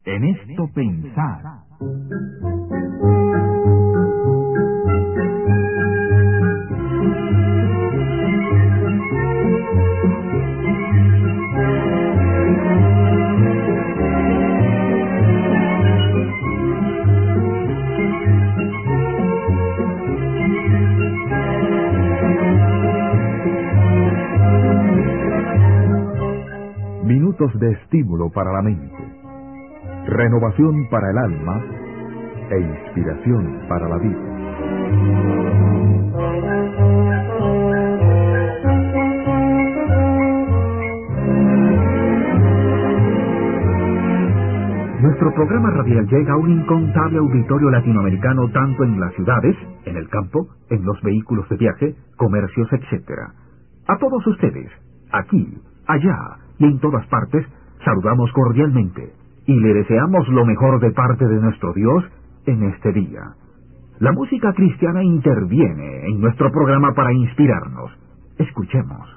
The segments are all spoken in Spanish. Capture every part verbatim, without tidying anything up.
En esto pensar. Minutos de estímulo para la mente, renovación para el alma e inspiración para la vida. Nuestro programa radial llega a un incontable auditorio latinoamericano tanto en las ciudades, en el campo, en los vehículos de viaje, comercios, etcétera. A todos ustedes, aquí, allá y en todas partes, saludamos cordialmente y le deseamos lo mejor de parte de nuestro Dios en este día. La música cristiana interviene en nuestro programa para inspirarnos. Escuchemos.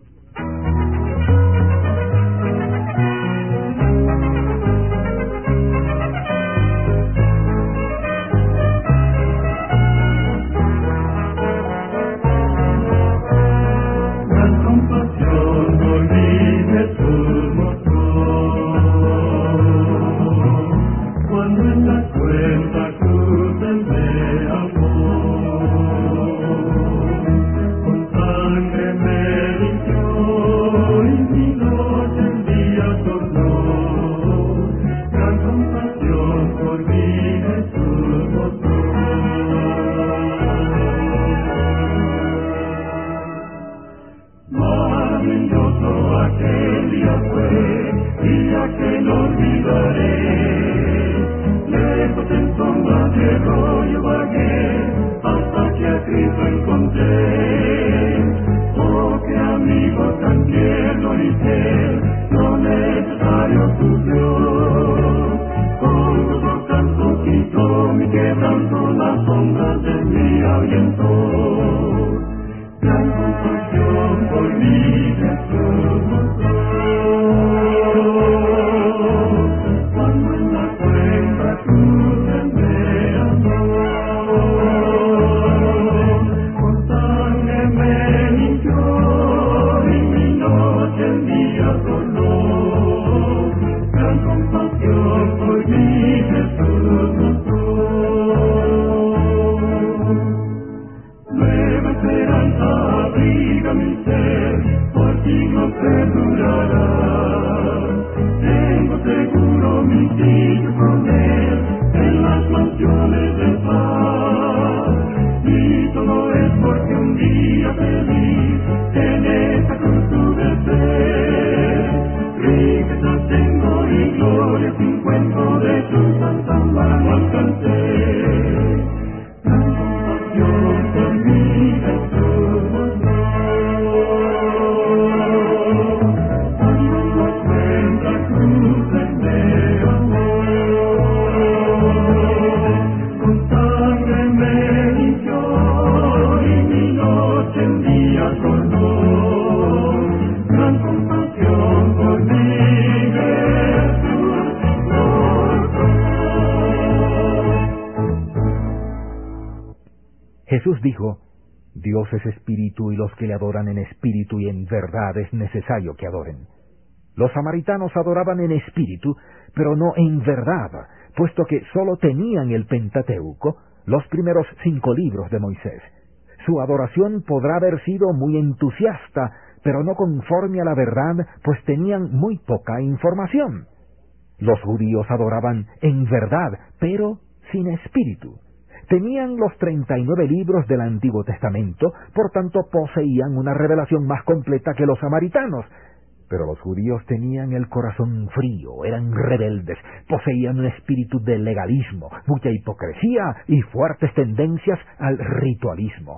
Jesús dijo, Dios es espíritu y los que le adoran en espíritu y en verdad es necesario que adoren. Los samaritanos adoraban en espíritu, pero no en verdad, puesto que sólo tenían el Pentateuco, los primeros cinco libros de Moisés. Su adoración podrá haber sido muy entusiasta, pero no conforme a la verdad, pues tenían muy poca información. Los judíos adoraban en verdad, pero sin espíritu. Tenían los treinta y nueve libros del Antiguo Testamento, por tanto poseían una revelación más completa que los samaritanos. Pero los judíos tenían el corazón frío, eran rebeldes, poseían un espíritu de legalismo, mucha hipocresía y fuertes tendencias al ritualismo.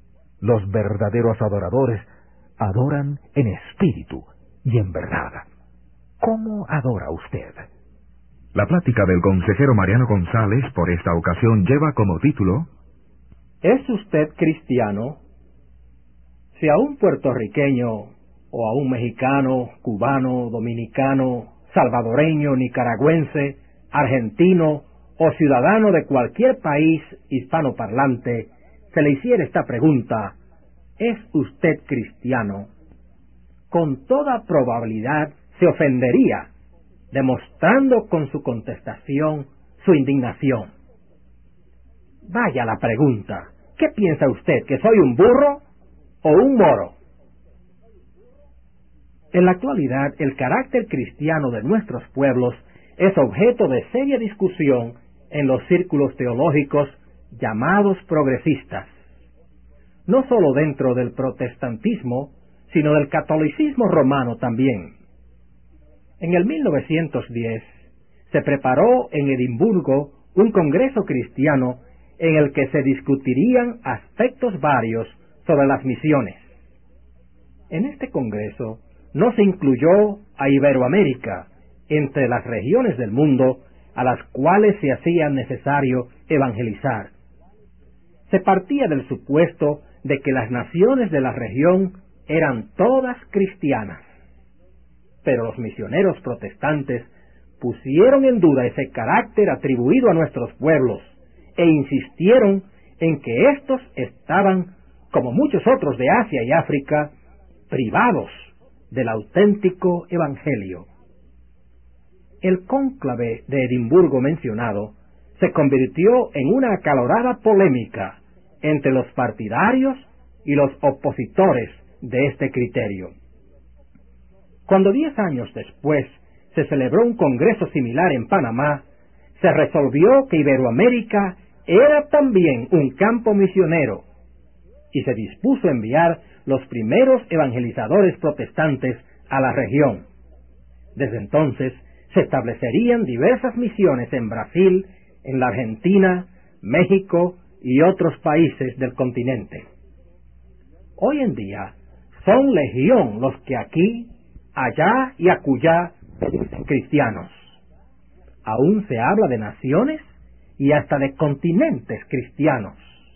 Los verdaderos adoradores adoran en espíritu y en verdad. ¿Cómo adora usted? La plática del consejero Mariano González por esta ocasión lleva como título ¿Es usted cristiano? Si a un puertorriqueño o a un mexicano, cubano, dominicano, salvadoreño, nicaragüense argentino o ciudadano de cualquier país hispanoparlante se le hiciera esta pregunta: ¿es usted cristiano?, con toda probabilidad se ofendería, demostrando con su contestación su indignación. Vaya la pregunta: ¿qué piensa usted, que soy un burro o un moro? En la actualidad, el carácter cristiano de nuestros pueblos es objeto de seria discusión en los círculos teológicos llamados progresistas, no sólo dentro del protestantismo, sino del catolicismo romano también. En el mil novecientos diez se preparó en Edimburgo un congreso cristiano en el que se discutirían aspectos varios sobre las misiones. En este congreso no se incluyó a Iberoamérica entre las regiones del mundo a las cuales se hacía necesario evangelizar. Se partía del supuesto de que las naciones de la región eran todas cristianas, pero los misioneros protestantes pusieron en duda ese carácter atribuido a nuestros pueblos e insistieron en que éstos estaban, como muchos otros de Asia y África, privados del auténtico evangelio. El cónclave de Edimburgo mencionado se convirtió en una acalorada polémica entre los partidarios y los opositores de este criterio. Cuando diez años después se celebró un congreso similar en Panamá, se resolvió que Iberoamérica era también un campo misionero y se dispuso a enviar los primeros evangelizadores protestantes a la región. Desde entonces se establecerían diversas misiones en Brasil, en la Argentina, México y otros países del continente. Hoy en día son legión los que aquí, allá y acullá dicen cristianos. Aún se habla de naciones y hasta de continentes cristianos.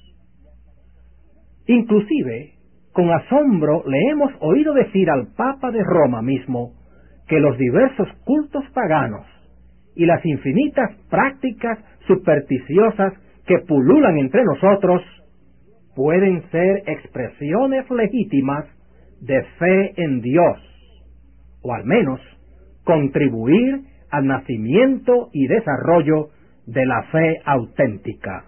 Inclusive, con asombro le hemos oído decir al Papa de Roma mismo que los diversos cultos paganos y las infinitas prácticas supersticiosas que pululan entre nosotros pueden ser expresiones legítimas de fe en Dios, o al menos contribuir al nacimiento y desarrollo de la fe auténtica.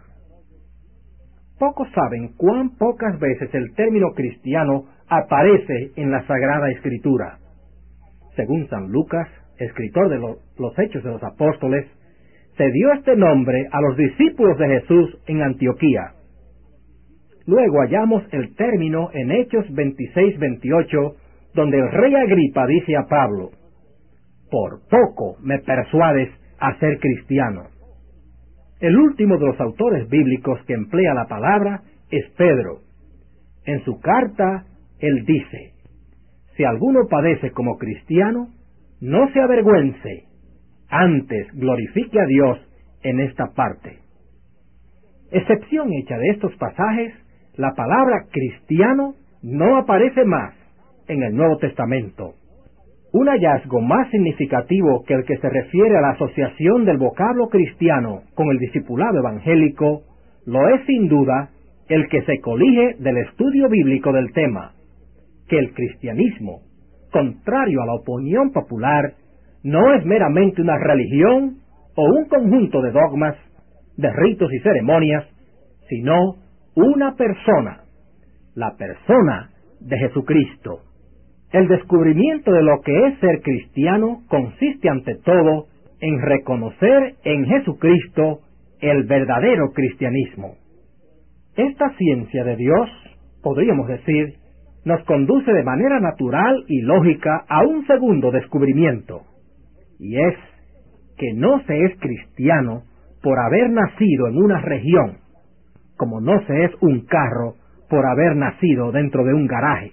Pocos saben cuán pocas veces el término cristiano aparece en la Sagrada Escritura. Según San Lucas, escritor de lo, los Hechos de los Apóstoles, se dio este nombre a los discípulos de Jesús en Antioquía. Luego hallamos el término en Hechos veintiséis veintiocho, donde el rey Agripa dice a Pablo: «Por poco me persuades a ser cristiano». El último de los autores bíblicos que emplea la palabra es Pedro. En su carta, él dice: «Si alguno padece como cristiano, no se avergüence, antes glorifique a Dios en esta parte». Excepción hecha de estos pasajes, la palabra cristiano no aparece más en el Nuevo Testamento. Un hallazgo más significativo que el que se refiere a la asociación del vocablo cristiano con el discipulado evangélico lo es sin duda el que se colige del estudio bíblico del tema, que el cristianismo, contrario a la opinión popular, no es meramente una religión o un conjunto de dogmas, de ritos y ceremonias, sino una persona, la persona de Jesucristo. El descubrimiento de lo que es ser cristiano consiste ante todo en reconocer en Jesucristo el verdadero cristianismo. Esta ciencia de Dios, podríamos decir, nos conduce de manera natural y lógica a un segundo descubrimiento, y es que no se es cristiano por haber nacido en una región, como no se es un carro por haber nacido dentro de un garaje.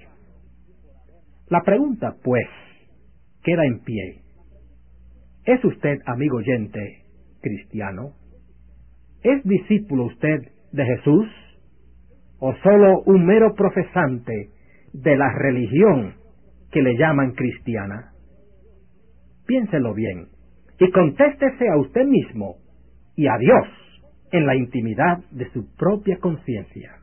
La pregunta, pues, queda en pie. ¿Es usted, amigo oyente, cristiano? ¿Es discípulo usted de Jesús? ¿O solo un mero profesante de la religión que le llaman cristiana? Piénselo bien y contéstese a usted mismo y a Dios en la intimidad de su propia conciencia.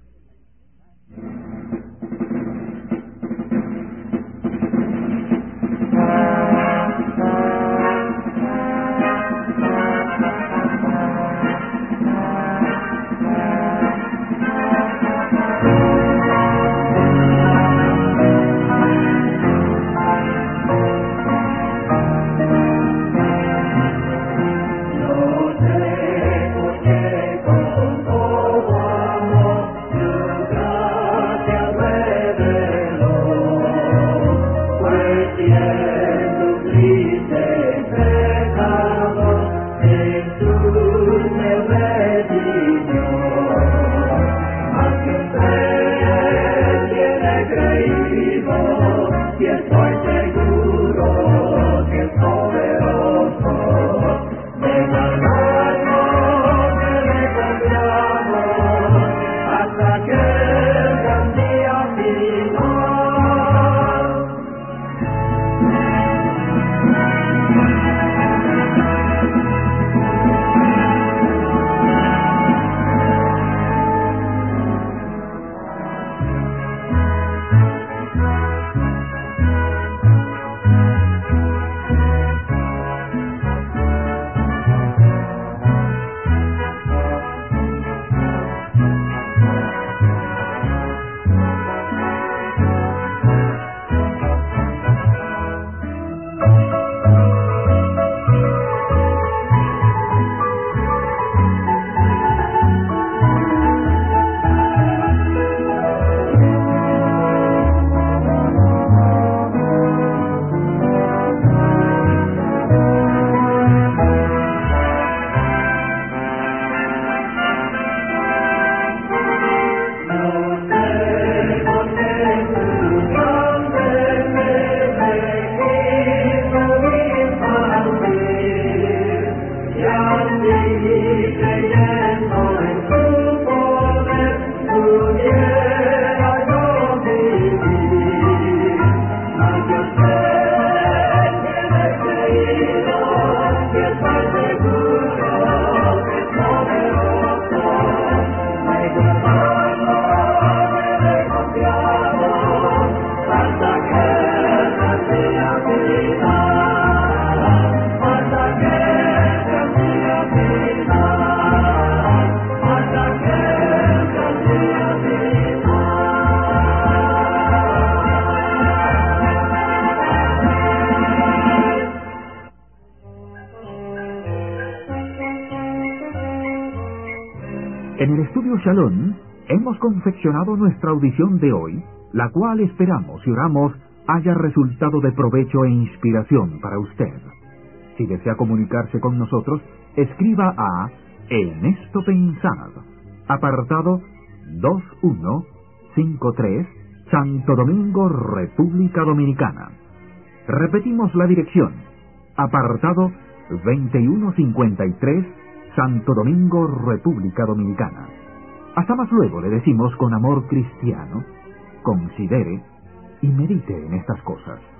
En el estudio Shalom hemos confeccionado nuestra audición de hoy, la cual esperamos y oramos haya resultado de provecho e inspiración para usted. Si desea comunicarse con nosotros, escriba a Ernesto Pensad, apartado dos uno cinco tres, Santo Domingo, República Dominicana. Repetimos la dirección, apartado veintiuno cincuenta y tres, Santo Domingo, República Dominicana. Hasta más luego, le decimos con amor cristiano, considere y medite en estas cosas.